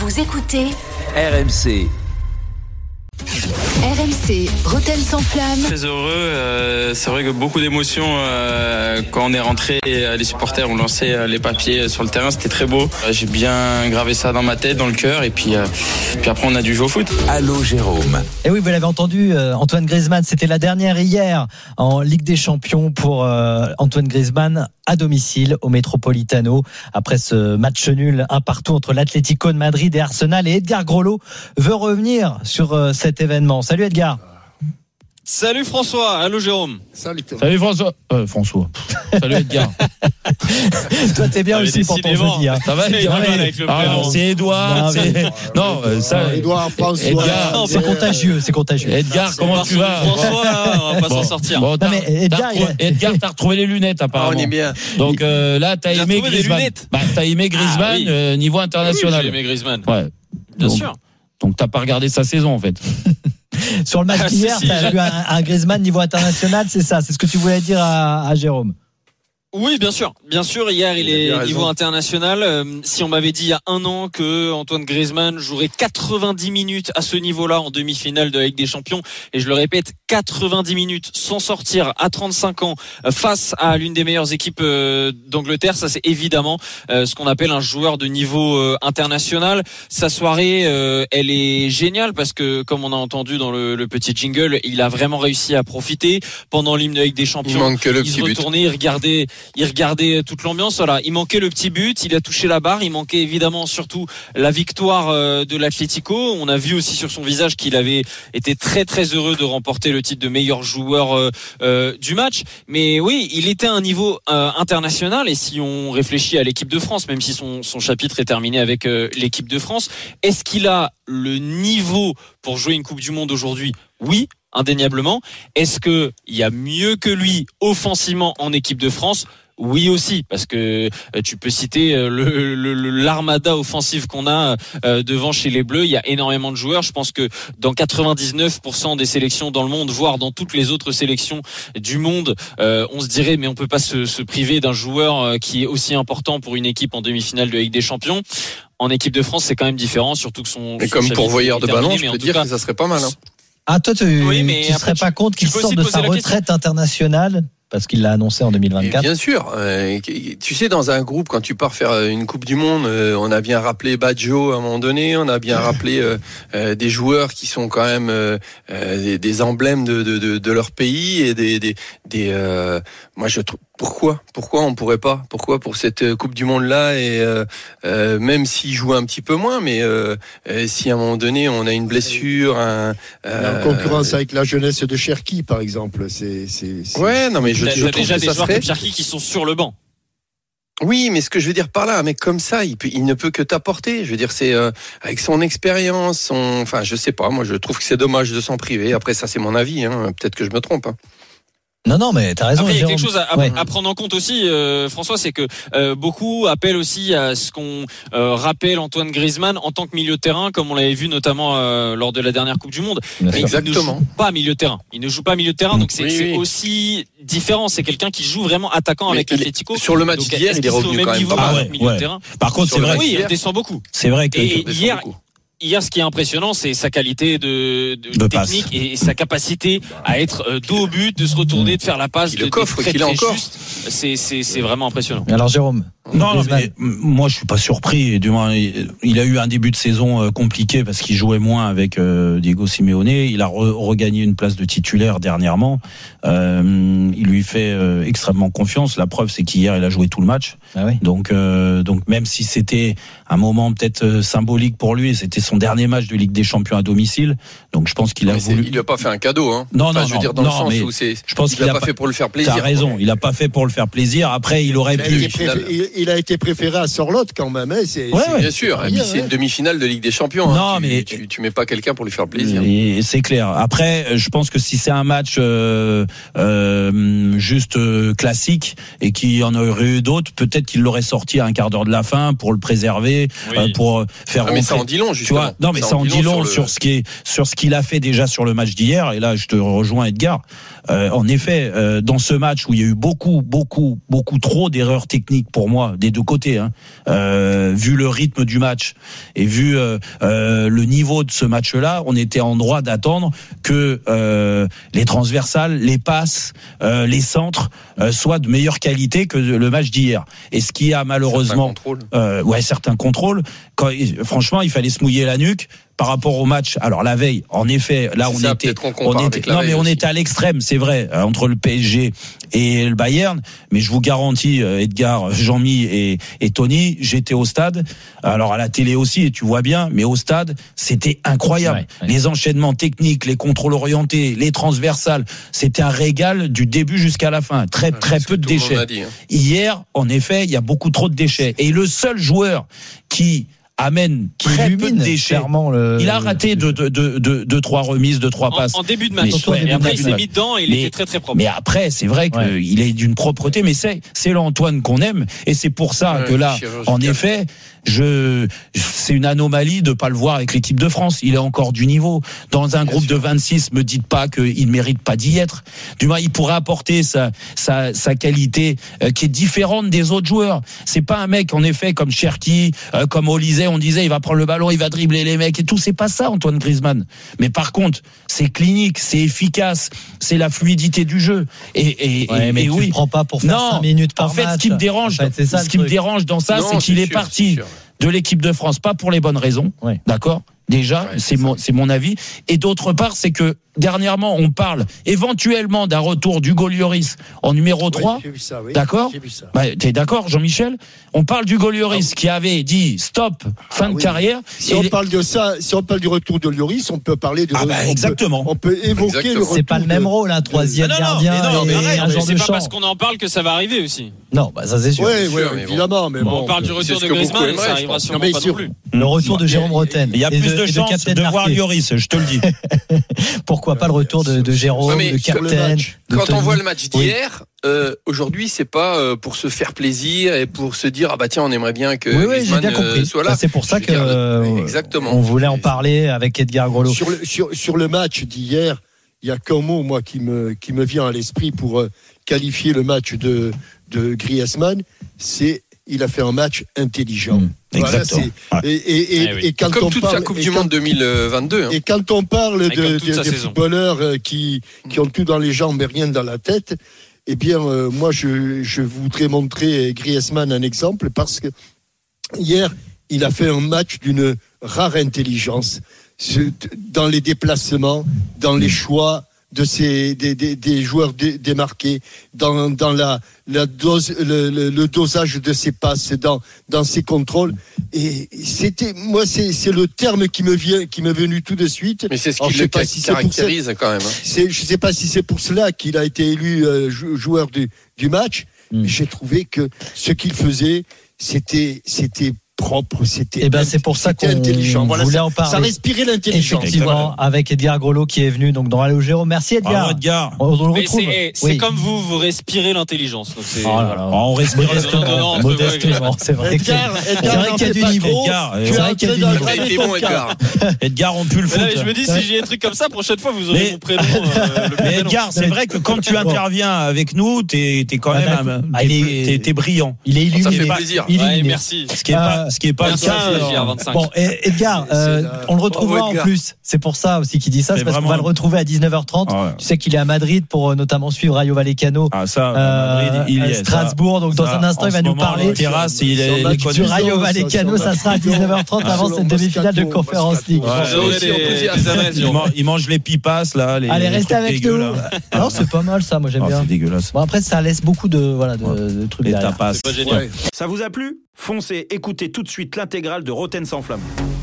Vous écoutez RMC. RMC, Rotten sans flamme. Très heureux, c'est vrai que beaucoup d'émotions quand on est rentré, les supporters ont lancé les papiers sur le terrain, c'était très beau. J'ai bien gravé ça dans ma tête, dans le cœur, et puis après on a dû jouer au foot. Allô Jérôme. Et oui, vous l'avez entendu, Antoine Griezmann, c'était la dernière hier en Ligue des Champions pour Antoine Griezmann à domicile au Metropolitano après ce match nul 1-1 entre l'Atlético de Madrid et Arsenal. Et Edgar Groslo veut revenir sur cet événement. Salut Edgar. Salut François, allô Jérôme. Salut François. François. Salut Edgar. Toi t'es bien aussi pour ton jeudi. Hein. Ça va Edgar avec le prénom. C'est Edouard. Edouard, François. Edgar, non, c'est contagieux, c'est contagieux. Edgar, comment tu vas? François, on va pas s'en sortir. Bon, Non, mais Edgar, t'as retrouvé les lunettes apparemment. on est bien. Donc là, t'as aimé retrouvé les Griezmann. lunettes. T'as aimé Griezmann oui. niveau international. J'ai aimé Griezmann. Ouais. Bien Donc, sûr. Donc t'as pas regardé sa saison en fait. Sur le match d'hier, si, t'as vu un Griezmann niveau international, c'est ça, c'est ce que tu voulais dire à Jérôme. Oui, bien sûr. Bien sûr, hier, il est niveau international. Si on m'avait dit il y a un an que Antoine Griezmann jouerait 90 minutes à ce niveau-là en demi-finale de la Ligue des Champions, et je le répète, 90 minutes sans sortir à 35 ans face à l'une des meilleures équipes d'Angleterre, ça c'est évidemment ce qu'on appelle un joueur de niveau international. Sa soirée, elle est géniale parce que, comme on a entendu dans le petit jingle, il a vraiment réussi à profiter pendant l'hymne de la Ligue des Champions. Il manque que le petit but. Il regardait toute l'ambiance. Voilà, il manquait le petit but, il a touché la barre, il manquait évidemment surtout la victoire de l'Atlético. On a vu aussi sur son visage qu'il avait été très très heureux de remporter le titre de meilleur joueur du match. Mais oui, il était à un niveau international, et si on réfléchit à l'équipe de France, même si son chapitre est terminé avec l'équipe de France, est-ce qu'il a le niveau pour jouer une Coupe du Monde aujourd'hui? Oui, indéniablement. Est-ce qu'il y a mieux que lui offensivement en équipe de France? Oui aussi, parce que tu peux citer l'armada offensive qu'on a devant chez les Bleus. Il y a énormément de joueurs. Je pense que dans 99% des sélections dans le monde, voire dans toutes les autres sélections du monde, on se dirait mais on peut pas se priver d'un joueur qui est aussi important pour une équipe en demi-finale de Ligue des Champions. En équipe de France, c'est quand même différent, surtout que Et comme pourvoyeur de ballon, je peux dire que ça serait pas mal. Hein. Ah, toi, tu après, serais pas contre qu'il sorte de sa retraite internationale? Parce qu'il l'a annoncé en 2024. Et bien sûr. Tu sais, dans un groupe, quand tu pars faire une Coupe du Monde, on a bien rappelé Baggio à un moment donné, on a bien rappelé des joueurs qui sont quand même des emblèmes de leur pays et moi je trouve pourquoi on pourrait pas? Pourquoi pour cette Coupe du Monde là, et même s'il joue un petit peu moins, mais si à un moment donné on a une blessure, en concurrence avec la jeunesse de Cherki par exemple, c'est... Ouais, non mais je trouve que déjà des ça joueurs serait... comme Cherki qui sont sur le banc. Oui, mais ce que je veux dire par là, un mec comme ça, il ne peut que t'apporter. Je veux dire, c'est avec son expérience, enfin, je sais pas. Moi, je trouve que c'est dommage de s'en priver. Après, ça, c'est mon avis. Hein. Peut-être que je me trompe. Hein. Non, mais t'as raison. Après, il y a Jérôme. quelque chose à prendre en compte aussi, François, c'est que beaucoup appellent aussi à ce qu'on rappelle Antoine Griezmann en tant que milieu de terrain, comme on l'avait vu notamment lors de la dernière Coupe du Monde. Mais exactement. il ne joue pas milieu de terrain. Il ne joue pas milieu de terrain, donc c'est aussi différent. C'est quelqu'un qui joue vraiment attaquant avec l'Atlético. Sur le match d'hier, il est revenu quand même pas mal. Milieu de terrain. Par contre, c'est vrai. Oui, il descend beaucoup. C'est vrai que Hier, ce qui est impressionnant, c'est sa qualité de technique et sa capacité à être dos au but, de se retourner, de faire la passe, le coffre qu'il a encore. Juste. C'est vraiment impressionnant. Alors Jérôme. Non, mais moi je suis pas surpris. Du moins, il a eu un début de saison compliqué parce qu'il jouait moins avec Diego Simeone. Il a regagné une place de titulaire dernièrement. Il lui fait extrêmement confiance. La preuve, c'est qu'hier il a joué tout le match. Ah oui. Donc même si c'était un moment peut-être symbolique pour lui, c'était son dernier match de Ligue des Champions à domicile. Donc je pense qu'il a voulu. Il lui a pas fait un cadeau, hein. Non, je veux dire dans le sens où c'est. Je pense qu'il a pas fait pour le faire plaisir. T'as raison. Il a pas fait pour le faire plaisir. Après, il aurait pu. Il a été préféré à Sorlotte quand même. Hein. C'est bien sûr. Et puis c'est une demi-finale de Ligue des Champions. Non, hein. mais tu mets pas quelqu'un pour lui faire plaisir. Et c'est clair. Après, je pense que si c'est un match juste classique et qu'il y en aurait eu d'autres, peut-être qu'il l'aurait sorti à un quart d'heure de la fin pour le préserver, pour faire rentrer. Mais ça en dit long, justement. Tu vois, non, mais ça en dit long sur ce qu'il a fait déjà sur le match d'hier. Et là, je te rejoins, Edgar. en effet, dans ce match où il y a eu beaucoup trop d'erreurs techniques pour moi des deux côtés, vu le rythme du match et vu le niveau de ce match-là, on était en droit d'attendre que les transversales, les passes, les centres soient de meilleure qualité que le match d'hier. Et ce qui a malheureusement certains contrôles, franchement, il fallait se mouiller la nuque par rapport au match. Alors la veille, en effet, là on était à l'extrême, c'est vrai, entre le PSG et le Bayern, mais je vous garantis, Edgar, Jean-Mi et Tony, j'étais au stade, alors à la télé aussi, et tu vois bien, mais au stade, c'était incroyable. Ouais. Les enchaînements techniques, les contrôles orientés, les transversales, c'était un régal du début jusqu'à la fin. Très peu de déchets. Hier, en effet, il y a beaucoup trop de déchets. Et le seul joueur qui amène très peu de déchets. Il a raté de 3 remises, de 3 passes. En début de match. Et après, il s'est mis dedans et il était très propre. Mais après, c'est vrai qu'il est d'une propreté, mais c'est l'Antoine qu'on aime. Et c'est pour ça que là, en effet, c'est une anomalie de pas le voir avec l'équipe de France. Il est encore du niveau. Dans un groupe de 26, me dites pas qu'il mérite pas d'y être. Du moins, il pourrait apporter sa qualité qui est différente des autres joueurs. C'est pas un mec, en effet, comme Cherki, comme Olysée, on disait, il va prendre le ballon, il va dribbler les mecs et tout. C'est pas ça, Antoine Griezmann. Mais par contre, c'est clinique, c'est efficace, c'est la fluidité du jeu. Mais tu le prends pas pour faire 5 minutes par match. En fait, ce qui me dérange dans ça, c'est qu'il est parti de l'équipe de France, pas pour les bonnes raisons, d'accord ? Déjà, c'est mon avis. Et d'autre part, c'est que dernièrement, on parle éventuellement d'un retour d'Hugo Lloris en numéro 3. J'ai vu ça, d'accord ? T'es d'accord, Jean-Michel ? On parle d'Hugo Lloris qui avait dit stop, fin de carrière. Si on parle de ça, si on parle du retour de Lloris, on peut parler de. Exactement. On peut évoquer le retour. C'est pas le même rôle, troisième gardien. C'est pas parce qu'on en parle que ça va arriver aussi. Non, ça c'est sûr. Oui, évidemment. Mais bon, on parle du retour de Griezmann, ça arrivera sûrement pas non plus. Le retour de Jérôme Rotten. Il y a plus de chances de voir Lloris, je te le dis. Pourquoi pas le retour de Jérôme, de capitaine. Quand on voit le match d'hier, aujourd'hui, c'est pas pour se faire plaisir et pour se dire tiens, on aimerait bien que Griezmann soit là. C'est pour ça que exactement. On voulait en parler avec Edgar Grolot. Sur le match d'hier, il y a qu'un mot moi qui me vient à l'esprit pour qualifier le match de Griezmann, c'est il a fait un match intelligent. Exactement. Et quand comme on toute parle, sa Coupe du Monde 2022. Et quand on parle des footballeurs qui ont tout dans les jambes et rien dans la tête, eh bien, moi, je voudrais montrer Griezmann un exemple parce que hier, il a fait un match d'une rare intelligence dans les déplacements, dans les choix des joueurs démarqués, dans la dose, le dosage de ses passes, dans ses contrôles. Et c'est le terme qui m'est venu tout de suite. Mais c'est ce qui le caractérise quand même. Je sais pas si c'est pour cela qu'il a été élu joueur du match. Mais j'ai trouvé que ce qu'il faisait, c'était propre, c'est pour ça qu'on intelligent. Voulait en parler. Ça respirait l'intelligence. Effectivement, avec Edgar Grolot qui est venu donc dans Allô Jérôme. Merci Edgar. On le retrouve. C'est comme vous respirez l'intelligence. Donc on respire modestement. C'est vrai qu'il y a du niveau. Edgar, on pue le foot. Je me dis, si j'ai des trucs comme ça, prochaine fois, vous aurez mon prénom. Mais Edgar, c'est vrai que quand tu interviens avec nous, t'es quand même t'es brillant. Il est illuminé. Ça fait plaisir. Merci. Ce qui est pas le cas. Bon, Edgar, on le retrouvera en plus. C'est pour ça aussi qu'il dit ça, c'est parce qu'on va le retrouver à 19h30. Tu sais qu'il est à Madrid pour notamment suivre Rayo Vallecano. Strasbourg. Donc dans un instant, il va nous parler. Terrasse, du Rayo Vallecano, ça sera à 19h30 avant cette demi-finale de Conference League. Il mange les pipas là. Allez, restez avec nous. Non, c'est pas mal ça, moi j'aime bien. C'est dégueulasse. Bon, après, ça laisse beaucoup de trucs derrière. C'est pas génial. Ça vous a plu ? Foncez, écoutez tout de suite l'intégrale de Rotten sans flamme.